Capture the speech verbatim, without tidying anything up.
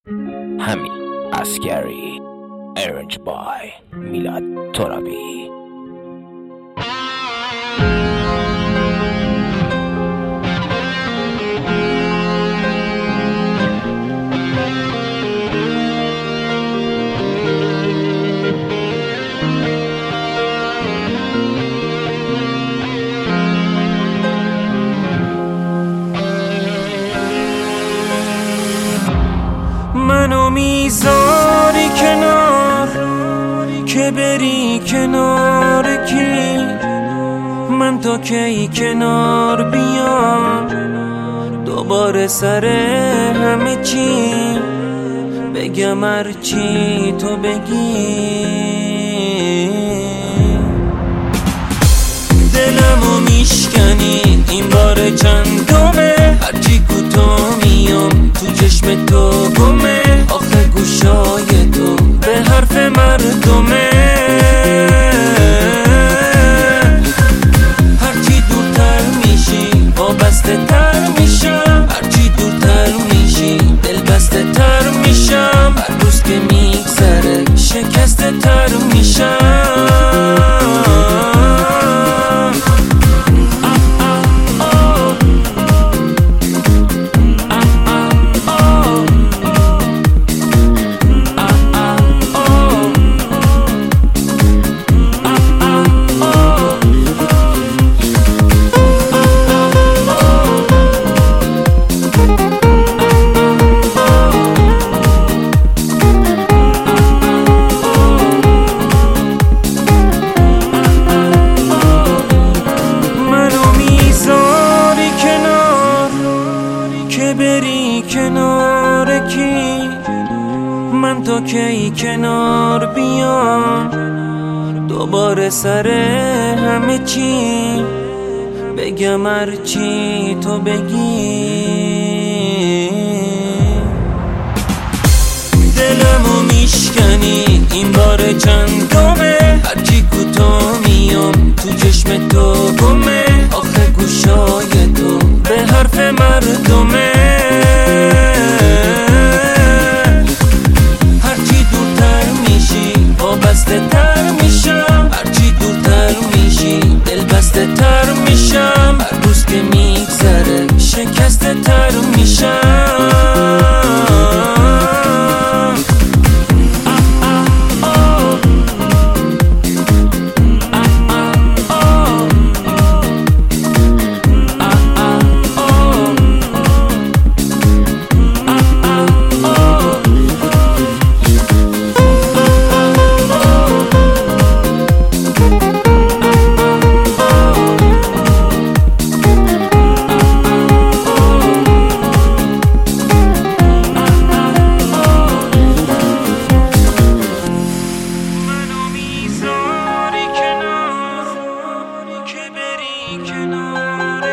همین عسکری ارنج بای میلاد ترابی. منو میذاری کنار که بری کنار کی؟ من تا کی کنار بیام دوباره سر همه چی بگم هرچی تو بگی؟ دلمو میشکنی این بار چندمه، هرچی کوتاه میام تو چشم تو گمه. آخه گوشای تو به حرف مردمه، هرچی دورتر میشی وابسته تر میشم، هرچی دورتر میشی دلبسته تر میشم، هر روز که میگذره شکسته تر میشم. بری کنار کی؟ من تا کی کنار بیام دوباره سر همه چی بگم هرچی تو بگی؟ دلمو میشکنی این بار چندمه، هرچی کوتاه میام تو چشم تو گمه. آخه گوشای تو به حرف مردمه، هرچی دورتر میشی وابسته تر میشم، هرچی دورتر میشی دلبسته تر میشم، هر روز که میگذره شکسته تر میشم. کنار